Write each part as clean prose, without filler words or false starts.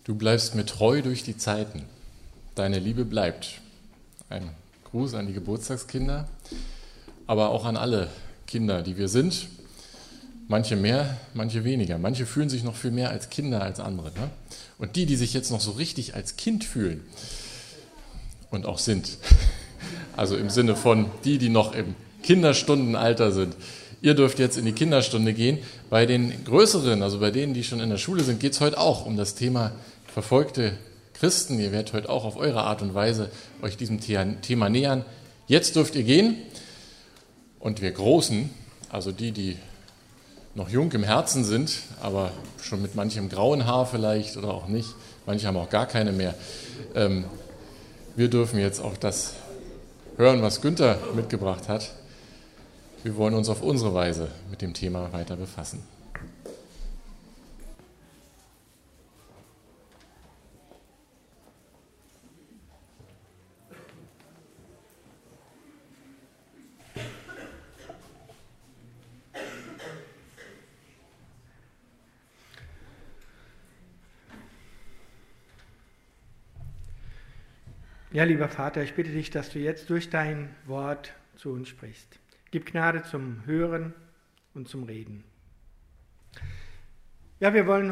Du bleibst mir treu durch die Zeiten. Deine Liebe bleibt. Ein Gruß an die Geburtstagskinder, aber auch an alle Kinder, die wir sind. Manche mehr, manche weniger. Manche fühlen sich noch viel mehr als Kinder als andere. Ne? Und die sich jetzt noch so richtig als Kind fühlen und auch sind, also im Sinne von die noch im Kinderstundenalter sind, ihr dürft jetzt in die Kinderstunde gehen. Bei den Größeren, also bei denen, die schon in der Schule sind, geht es heute auch um das Thema verfolgte Christen. Ihr werdet heute auch auf eure Art und Weise euch diesem Thema nähern. Jetzt dürft ihr gehen und wir Großen, also die noch jung im Herzen sind, aber schon mit manchem grauen Haar vielleicht oder auch nicht, manche haben auch gar keine mehr. Wir dürfen jetzt auch das hören, was Günther mitgebracht hat. Wir wollen uns auf unsere Weise mit dem Thema weiter befassen. Ja, lieber Vater, ich bitte dich, dass du jetzt durch dein Wort zu uns sprichst. Gib Gnade zum Hören und zum Reden. Ja, wir wollen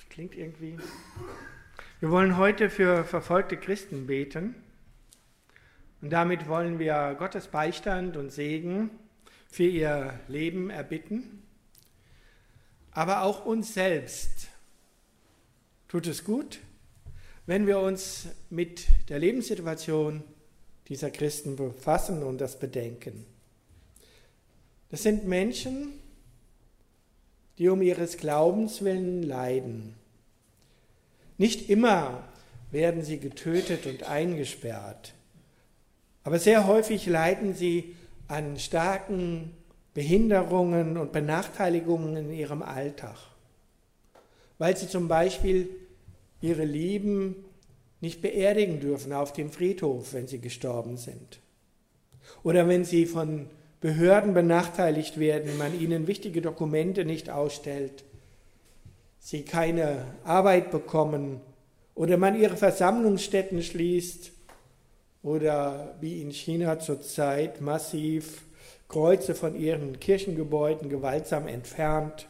heute für verfolgte Christen beten. Und damit wollen wir Gottes Beistand und Segen für ihr Leben erbitten. Aber auch uns selbst tut es gut, wenn wir uns mit der Lebenssituation dieser Christen befassen und das bedenken. Das sind Menschen, die um ihres Glaubens willen leiden. Nicht immer werden sie getötet und eingesperrt, aber sehr häufig leiden sie an starken Behinderungen und Benachteiligungen in ihrem Alltag, weil sie zum Beispiel ihre Lieben nicht beerdigen dürfen auf dem Friedhof, wenn sie gestorben sind. Oder wenn sie von Behörden benachteiligt werden, man ihnen wichtige Dokumente nicht ausstellt, sie keine Arbeit bekommen oder man ihre Versammlungsstätten schließt oder wie in China zurzeit massiv Kreuze von ihren Kirchengebäuden gewaltsam entfernt.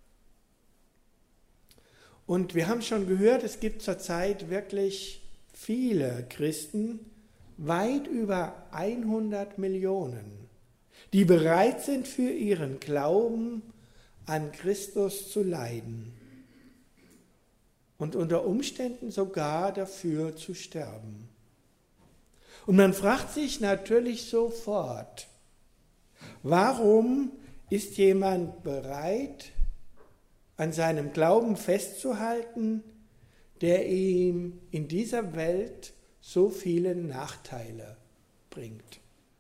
Und wir haben schon gehört, es gibt zurzeit wirklich viele Christen, weit über 100 Millionen, die bereit sind, für ihren Glauben an Christus zu leiden und unter Umständen sogar dafür zu sterben. Und man fragt sich natürlich sofort, warum ist jemand bereit, an seinem Glauben festzuhalten, der ihm in dieser Welt so viele Nachteile bringt.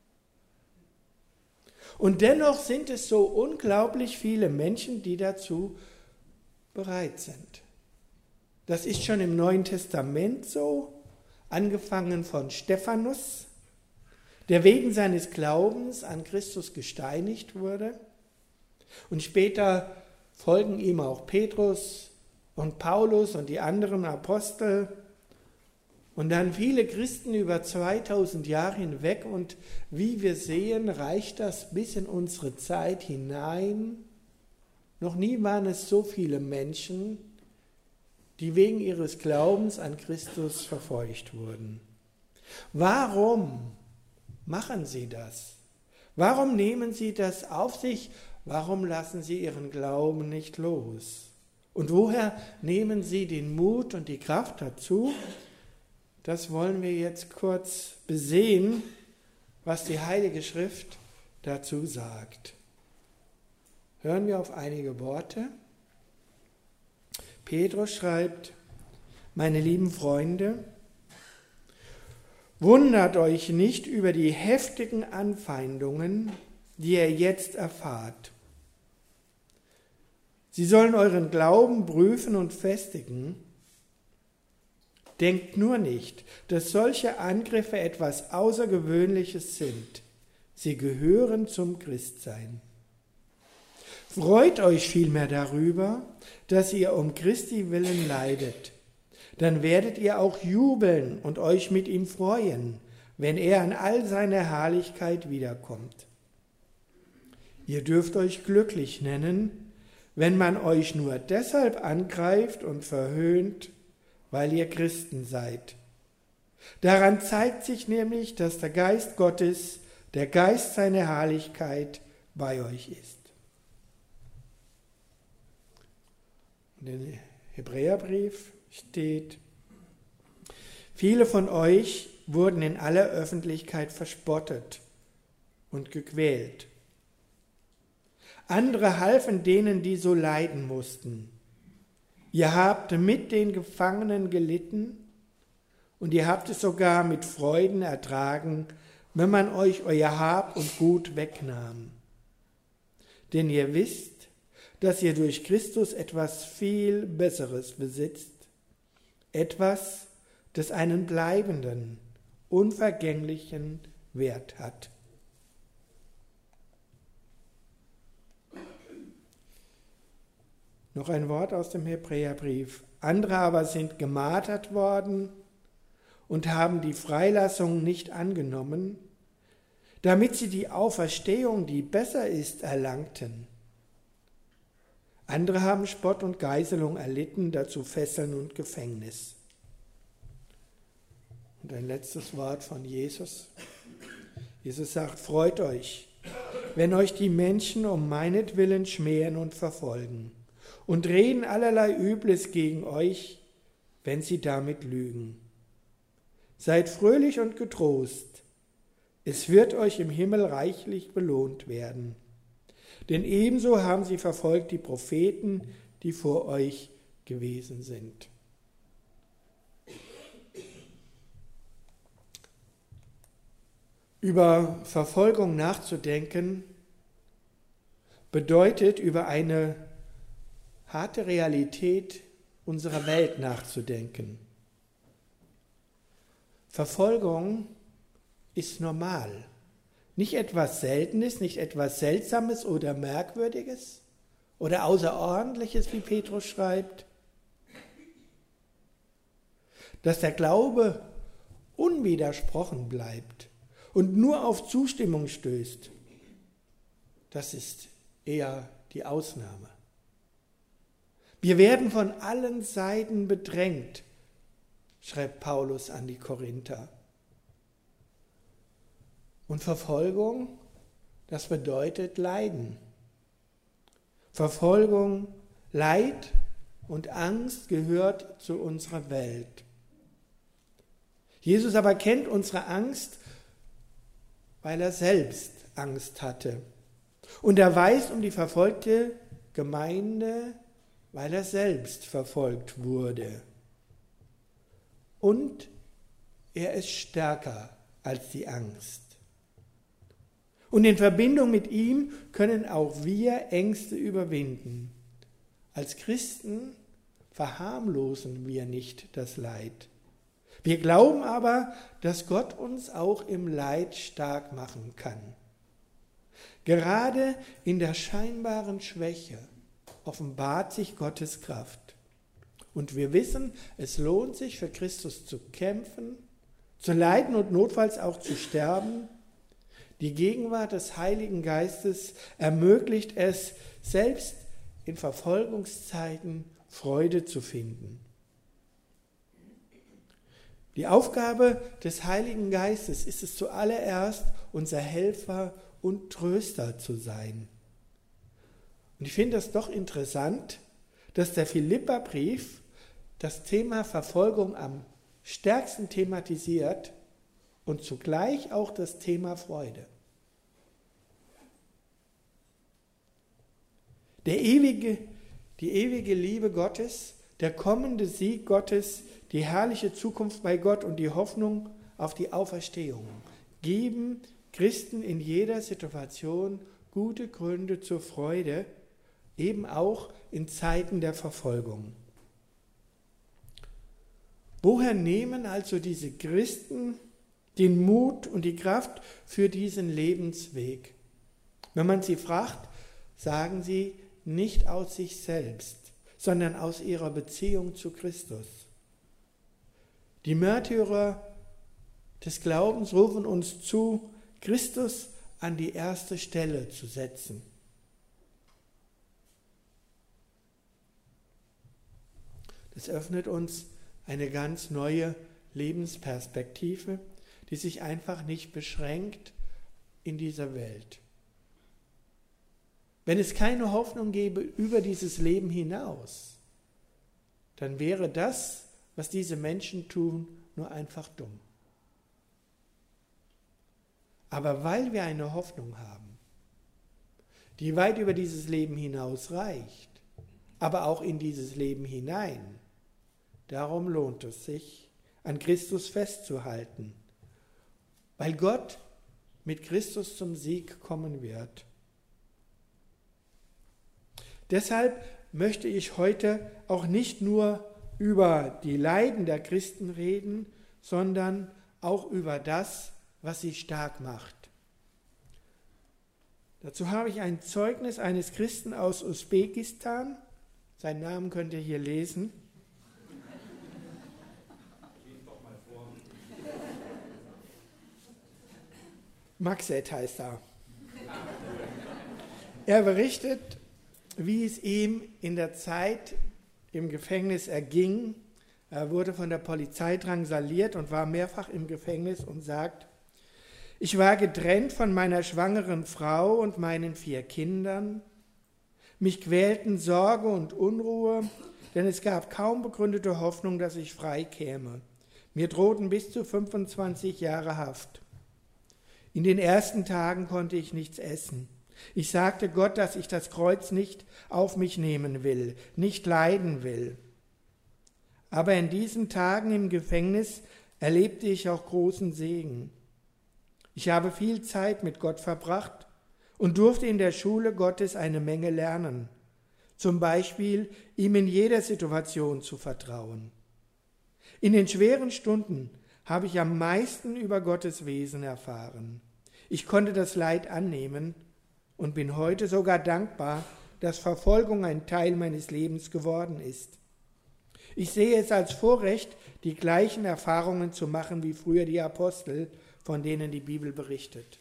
Und dennoch sind es so unglaublich viele Menschen, die dazu bereit sind. Das ist schon im Neuen Testament so, angefangen von Stephanus, der wegen seines Glaubens an Christus gesteinigt wurde, und später folgen ihm auch Petrus und Paulus und die anderen Apostel und dann viele Christen über 2000 Jahre hinweg. Und wie wir sehen, reicht das bis in unsere Zeit hinein. Noch nie waren es so viele Menschen, die wegen ihres Glaubens an Christus verfolgt wurden. Warum machen sie das? Warum nehmen sie das auf sich? Warum lassen sie ihren Glauben nicht los? Und woher nehmen sie den Mut und die Kraft dazu? Das wollen wir jetzt kurz besehen, was die Heilige Schrift dazu sagt. Hören wir auf einige Worte. Petrus schreibt: Meine lieben Freunde, wundert euch nicht über die heftigen Anfeindungen, die ihr jetzt erfahrt. Sie sollen euren Glauben prüfen und festigen. Denkt nur nicht, dass solche Angriffe etwas Außergewöhnliches sind. Sie gehören zum Christsein. Freut euch vielmehr darüber, dass ihr um Christi willen leidet, dann werdet ihr auch jubeln und euch mit ihm freuen, wenn er in all seiner Herrlichkeit wiederkommt. Ihr dürft euch glücklich nennen, wenn man euch nur deshalb angreift und verhöhnt, weil ihr Christen seid. Daran zeigt sich nämlich, dass der Geist Gottes, der Geist seiner Herrlichkeit, bei euch ist. Und im Hebräerbrief steht: Viele von euch wurden in aller Öffentlichkeit verspottet und gequält. Andere halfen denen, die so leiden mussten. Ihr habt mit den Gefangenen gelitten und ihr habt es sogar mit Freuden ertragen, wenn man euch euer Hab und Gut wegnahm. Denn ihr wisst, dass ihr durch Christus etwas viel Besseres besitzt, etwas, das einen bleibenden, unvergänglichen Wert hat. Noch ein Wort aus dem Hebräerbrief. Andere aber sind gemartert worden und haben die Freilassung nicht angenommen, damit sie die Auferstehung, die besser ist, erlangten. Andere haben Spott und Geißelung erlitten, dazu Fesseln und Gefängnis. Und ein letztes Wort von Jesus. Jesus sagt: Freut euch, wenn euch die Menschen um meinetwillen schmähen und verfolgen und reden allerlei Übles gegen euch, wenn sie damit lügen. Seid fröhlich und getrost, es wird euch im Himmel reichlich belohnt werden. Denn ebenso haben sie verfolgt die Propheten, die vor euch gewesen sind. Über Verfolgung nachzudenken bedeutet, über eine harte Realität unserer Welt nachzudenken. Verfolgung ist normal. Nicht etwas Seltenes, nicht etwas Seltsames oder Merkwürdiges oder Außerordentliches, wie Petrus schreibt. Dass der Glaube unwidersprochen bleibt und nur auf Zustimmung stößt, das ist eher die Ausnahme. Wir werden von allen Seiten bedrängt, schreibt Paulus an die Korinther. Und Verfolgung, das bedeutet Leiden. Verfolgung, Leid und Angst gehört zu unserer Welt. Jesus aber kennt unsere Angst, weil er selbst Angst hatte. Und er weiß um die verfolgte Gemeinde, weil er selbst verfolgt wurde. Und er ist stärker als die Angst. Und in Verbindung mit ihm können auch wir Ängste überwinden. Als Christen verharmlosen wir nicht das Leid. Wir glauben aber, dass Gott uns auch im Leid stark machen kann. Gerade in der scheinbaren Schwäche offenbart sich Gottes Kraft. Und wir wissen, es lohnt sich für Christus zu kämpfen, zu leiden und notfalls auch zu sterben. Die Gegenwart des Heiligen Geistes ermöglicht es, selbst in Verfolgungszeiten Freude zu finden. Die Aufgabe des Heiligen Geistes ist es zuallererst, unser Helfer und Tröster zu sein. Und ich finde es doch interessant, dass der Philipperbrief das Thema Verfolgung am stärksten thematisiert und zugleich auch das Thema Freude. Die ewige Liebe Gottes, der kommende Sieg Gottes, die herrliche Zukunft bei Gott und die Hoffnung auf die Auferstehung geben Christen in jeder Situation gute Gründe zur Freude, eben auch in Zeiten der Verfolgung. Woher nehmen also diese Christen den Mut und die Kraft für diesen Lebensweg? Wenn man sie fragt, sagen sie, nicht aus sich selbst, sondern aus ihrer Beziehung zu Christus. Die Märtyrer des Glaubens rufen uns zu, Christus an die erste Stelle zu setzen. Das öffnet uns eine ganz neue Lebensperspektive, die sich einfach nicht beschränkt in dieser Welt. Wenn es keine Hoffnung gäbe über dieses Leben hinaus, dann wäre das, was diese Menschen tun, nur einfach dumm. Aber weil wir eine Hoffnung haben, die weit über dieses Leben hinaus reicht, aber auch in dieses Leben hinein, darum lohnt es sich, an Christus festzuhalten, weil Gott mit Christus zum Sieg kommen wird. Deshalb möchte ich heute auch nicht nur über die Leiden der Christen reden, sondern auch über das, was sie stark macht. Dazu habe ich ein Zeugnis eines Christen aus Usbekistan. Seinen Namen könnt ihr hier lesen. Maqsed heißt er. Er berichtet, wie es ihm in der Zeit im Gefängnis erging. Er wurde von der Polizei drangsaliert und war mehrfach im Gefängnis und sagt, ich war getrennt von meiner schwangeren Frau und meinen 4 Kindern. Mich quälten Sorge und Unruhe, denn es gab kaum begründete Hoffnung, dass ich frei käme. Mir drohten bis zu 25 Jahre Haft. In den ersten Tagen konnte ich nichts essen. Ich sagte Gott, dass ich das Kreuz nicht auf mich nehmen will, nicht leiden will. Aber in diesen Tagen im Gefängnis erlebte ich auch großen Segen. Ich habe viel Zeit mit Gott verbracht und durfte in der Schule Gottes eine Menge lernen, zum Beispiel ihm in jeder Situation zu vertrauen. In den schweren Stunden habe ich am meisten über Gottes Wesen erfahren. Ich konnte das Leid annehmen und bin heute sogar dankbar, dass Verfolgung ein Teil meines Lebens geworden ist. Ich sehe es als Vorrecht, die gleichen Erfahrungen zu machen wie früher die Apostel, von denen die Bibel berichtet.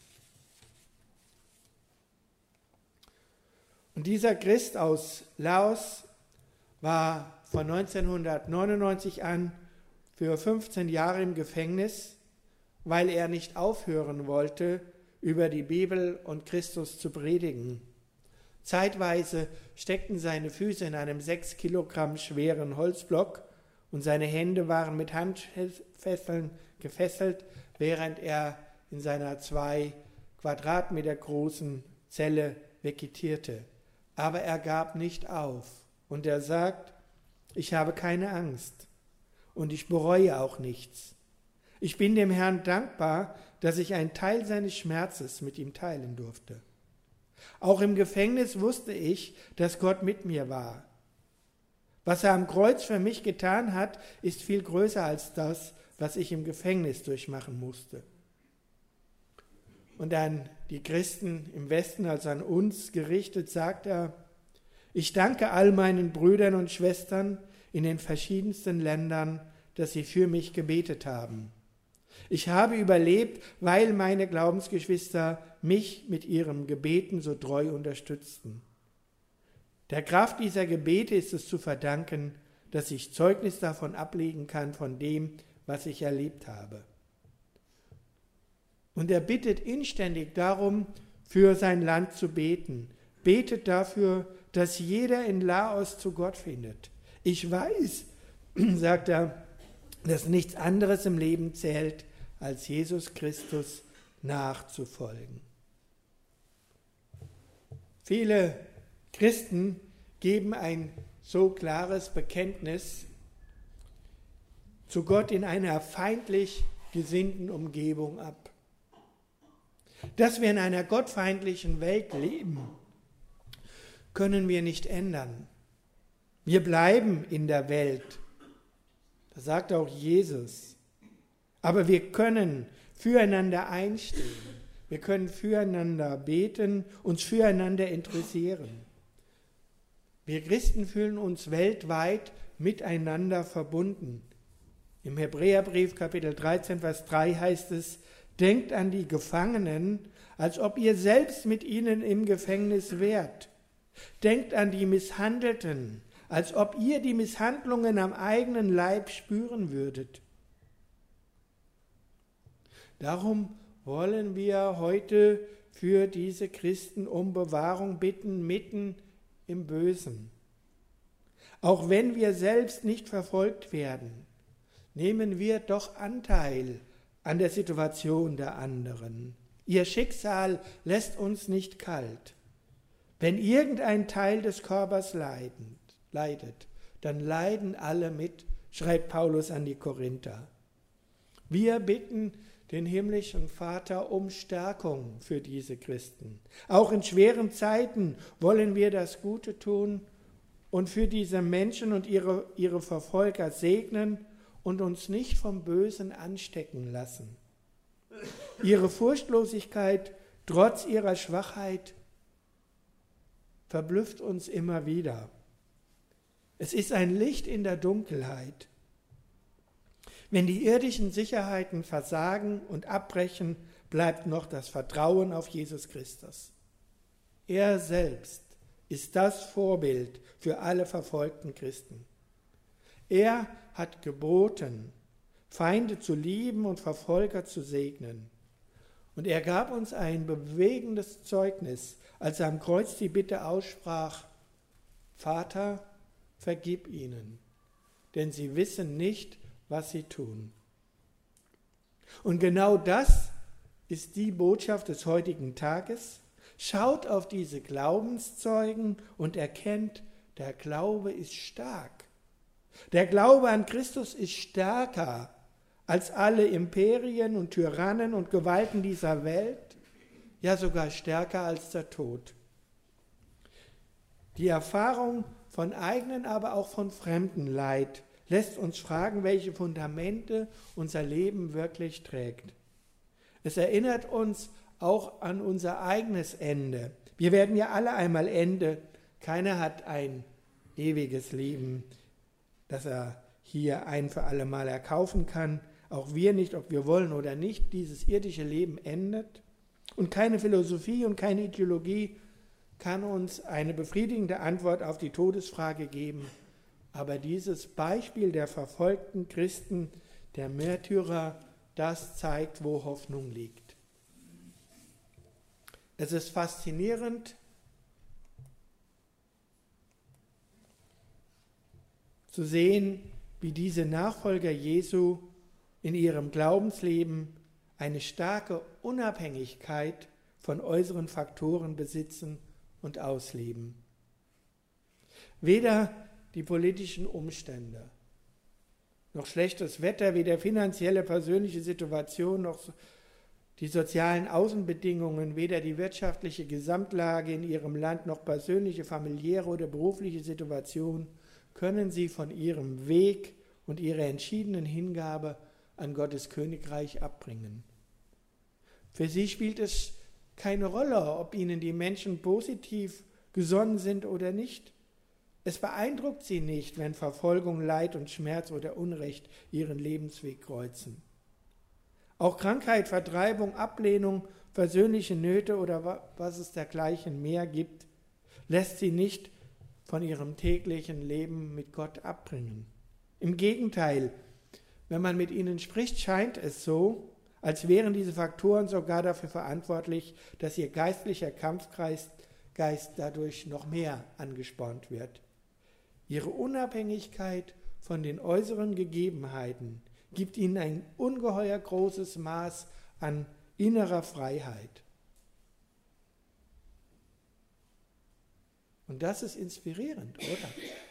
Und dieser Christ aus Laos war von 1999 an für 15 Jahre im Gefängnis, weil er nicht aufhören wollte, über die Bibel und Christus zu predigen. Zeitweise steckten seine Füße in einem 6 Kilogramm schweren Holzblock und seine Hände waren mit Handfesseln gefesselt, während er in seiner 2 Quadratmeter großen Zelle vegetierte. Aber er gab nicht auf und er sagt, ich habe keine Angst und ich bereue auch nichts. Ich bin dem Herrn dankbar, dass ich einen Teil seines Schmerzes mit ihm teilen durfte. Auch im Gefängnis wusste ich, dass Gott mit mir war. Was er am Kreuz für mich getan hat, ist viel größer als das, was ich im Gefängnis durchmachen musste. Und an die Christen im Westen, also an uns gerichtet, sagt er, ich danke all meinen Brüdern und Schwestern in den verschiedensten Ländern, dass sie für mich gebetet haben. Ich habe überlebt, weil meine Glaubensgeschwister mich mit ihren Gebeten so treu unterstützten. Der Kraft dieser Gebete ist es zu verdanken, dass ich Zeugnis davon ablegen kann, von dem, was ich erlebt habe. Und er bittet inständig darum, für sein Land zu beten. Betet dafür, dass jeder in Laos zu Gott findet. Ich weiß, sagt er, dass nichts anderes im Leben zählt, als Jesus Christus nachzufolgen. Viele Christen geben ein so klares Bekenntnis zu Gott in einer feindlich gesinnten Umgebung ab. Dass wir in einer gottfeindlichen Welt leben, können wir nicht ändern. Wir bleiben in der Welt. Das sagt auch Jesus. Aber wir können füreinander einstehen. Wir können füreinander beten, uns füreinander interessieren. Wir Christen fühlen uns weltweit miteinander verbunden. Im Hebräerbrief Kapitel 13, Vers 3 heißt es, denkt an die Gefangenen, als ob ihr selbst mit ihnen im Gefängnis wärt. Denkt an die Misshandelten, als ob ihr die Misshandlungen am eigenen Leib spüren würdet. Darum wollen wir heute für diese Christen um Bewahrung bitten, mitten im Bösen. Auch wenn wir selbst nicht verfolgt werden, nehmen wir doch Anteil an der Situation der anderen. Ihr Schicksal lässt uns nicht kalt. Wenn irgendein Teil des Körpers leidet, dann leiden alle mit, schreibt Paulus an die Korinther. Wir bitten den himmlischen Vater um Stärkung für diese Christen. Auch in schweren Zeiten wollen wir das Gute tun und für diese Menschen und ihre Verfolger segnen und uns nicht vom Bösen anstecken lassen. Ihre Furchtlosigkeit, trotz ihrer Schwachheit, verblüfft uns immer wieder. Es ist ein Licht in der Dunkelheit. Wenn die irdischen Sicherheiten versagen und abbrechen, bleibt noch das Vertrauen auf Jesus Christus. Er selbst ist das Vorbild für alle verfolgten Christen. Er hat geboten, Feinde zu lieben und Verfolger zu segnen. Und er gab uns ein bewegendes Zeugnis, als er am Kreuz die Bitte aussprach, Vater, vergib ihnen, denn sie wissen nicht, was sie tun. Und genau das ist die Botschaft des heutigen Tages. Schaut auf diese Glaubenszeugen und erkennt, der Glaube ist stark. Der Glaube an Christus ist stärker als alle Imperien und Tyrannen und Gewalten dieser Welt, ja sogar stärker als der Tod. Die Erfahrung von eigenen, aber auch von fremden Leid lässt uns fragen, welche Fundamente unser Leben wirklich trägt. Es erinnert uns auch an unser eigenes Ende. Wir werden ja alle einmal Ende. Keiner hat ein ewiges Leben, das er hier ein für alle Mal erkaufen kann. Auch wir nicht, ob wir wollen oder nicht. Dieses irdische Leben endet. Und keine Philosophie und keine Ideologie kann uns eine befriedigende Antwort auf die Todesfrage geben. Aber dieses Beispiel der verfolgten Christen, der Märtyrer, das zeigt, wo Hoffnung liegt. Es ist faszinierend zu sehen, wie diese Nachfolger Jesu in ihrem Glaubensleben eine starke Unabhängigkeit von äußeren Faktoren besitzen und ausleben. Weder die politischen Umstände, noch schlechtes Wetter, weder finanzielle, persönliche Situation, noch die sozialen Außenbedingungen, weder die wirtschaftliche Gesamtlage in ihrem Land, noch persönliche, familiäre oder berufliche Situation können sie von ihrem Weg und ihrer entschiedenen Hingabe an Gottes Königreich abbringen. Für sie spielt es keine Rolle, ob ihnen die Menschen positiv gesonnen sind oder nicht. Es beeindruckt sie nicht, wenn Verfolgung, Leid und Schmerz oder Unrecht ihren Lebensweg kreuzen. Auch Krankheit, Vertreibung, Ablehnung, persönliche Nöte oder was es dergleichen mehr gibt, lässt sie nicht von ihrem täglichen Leben mit Gott abbringen. Im Gegenteil, wenn man mit ihnen spricht, scheint es so, als wären diese Faktoren sogar dafür verantwortlich, dass ihr geistlicher Kampfgeist dadurch noch mehr angespornt wird. Ihre Unabhängigkeit von den äußeren Gegebenheiten gibt ihnen ein ungeheuer großes Maß an innerer Freiheit. Und das ist inspirierend, oder?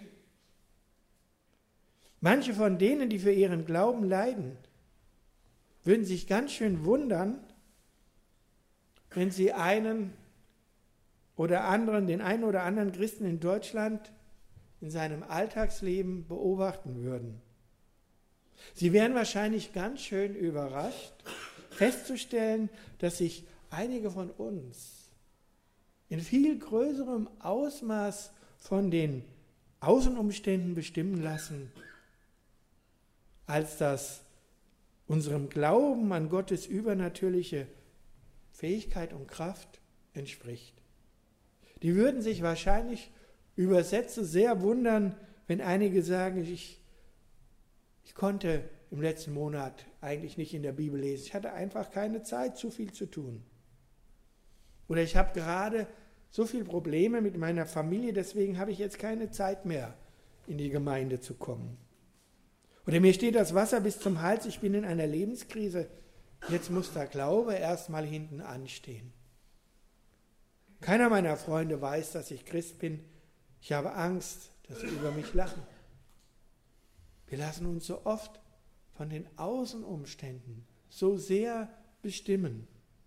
Manche von denen, die für ihren Glauben leiden, würden sich ganz schön wundern, wenn sie den einen oder anderen Christen in Deutschland in seinem Alltagsleben beobachten würden. Sie wären wahrscheinlich ganz schön überrascht, festzustellen, dass sich einige von uns in viel größerem Ausmaß von den Außenumständen bestimmen lassen, als das unserem Glauben an Gottes übernatürliche Fähigkeit und Kraft entspricht. Die würden sich wahrscheinlich über Sätze sehr wundern, wenn einige sagen, ich konnte im letzten Monat eigentlich nicht in der Bibel lesen. Ich hatte einfach keine Zeit, zu viel zu tun. Oder ich habe gerade so viele Probleme mit meiner Familie, deswegen habe ich jetzt keine Zeit mehr, in die Gemeinde zu kommen. Oder mir steht das Wasser bis zum Hals, ich bin in einer Lebenskrise. Jetzt muss der Glaube erstmal hinten anstehen. Keiner meiner Freunde weiß, dass ich Christ bin. Ich habe Angst, dass sie über mich lachen. Wir lassen uns so oft von den Außenumständen so sehr bestimmen.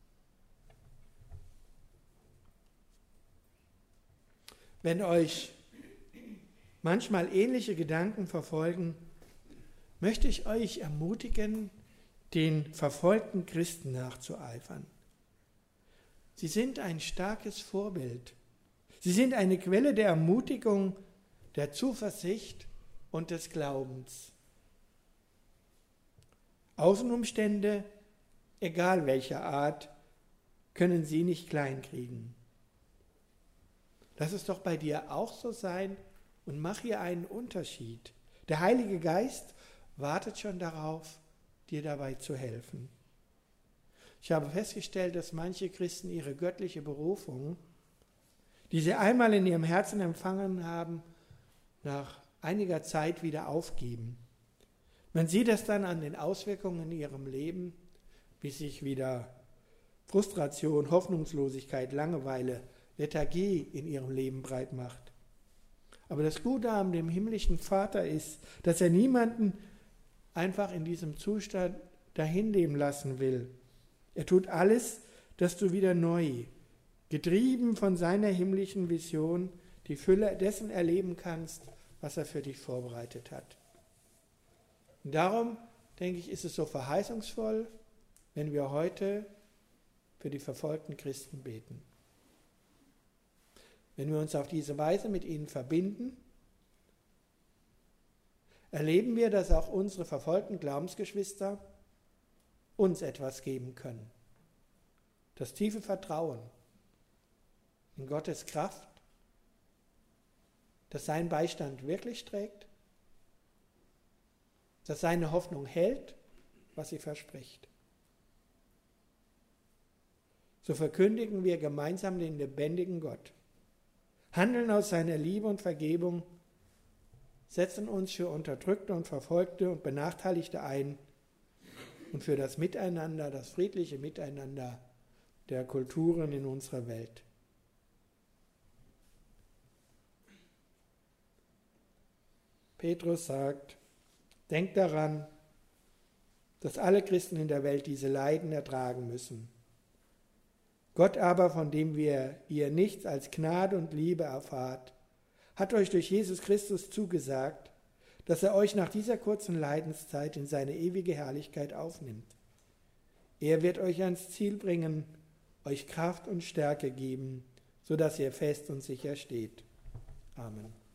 Wenn euch manchmal ähnliche Gedanken verfolgen, möchte ich euch ermutigen, den verfolgten Christen nachzueifern. Sie sind ein starkes Vorbild. Sie sind eine Quelle der Ermutigung, der Zuversicht und des Glaubens. Außenumstände, egal welcher Art, können sie nicht kleinkriegen. Lass es doch bei dir auch so sein und mach hier einen Unterschied. Der Heilige Geist wartet schon darauf, dir dabei zu helfen. Ich habe festgestellt, dass manche Christen ihre göttliche Berufung, die sie einmal in ihrem Herzen empfangen haben, nach einiger Zeit wieder aufgeben. Man sieht es dann an den Auswirkungen in ihrem Leben, wie sich wieder Frustration, Hoffnungslosigkeit, Langeweile, Lethargie in ihrem Leben breit macht. Aber das Gute an dem himmlischen Vater ist, dass er niemanden einfach in diesem Zustand dahinleben lassen will. Er tut alles, dass du wieder neu, getrieben von seiner himmlischen Vision, die Fülle dessen erleben kannst, was er für dich vorbereitet hat. Und darum, denke ich, ist es so verheißungsvoll, wenn wir heute für die verfolgten Christen beten. Wenn wir uns auf diese Weise mit ihnen verbinden, erleben wir, dass auch unsere verfolgten Glaubensgeschwister uns etwas geben können. Das tiefe Vertrauen in Gottes Kraft, dass sein Beistand wirklich trägt, dass seine Hoffnung hält, was sie verspricht. So verkündigen wir gemeinsam den lebendigen Gott, handeln aus seiner Liebe und Vergebung, setzen uns für Unterdrückte und Verfolgte und Benachteiligte ein und für das Miteinander, das friedliche Miteinander der Kulturen in unserer Welt. Petrus sagt, denkt daran, dass alle Christen in der Welt diese Leiden ertragen müssen. Gott aber, von dem ihr nichts als Gnade und Liebe erfahrt, hat euch durch Jesus Christus zugesagt, dass er euch nach dieser kurzen Leidenszeit in seine ewige Herrlichkeit aufnimmt. Er wird euch ans Ziel bringen, euch Kraft und Stärke geben, sodass ihr fest und sicher steht. Amen.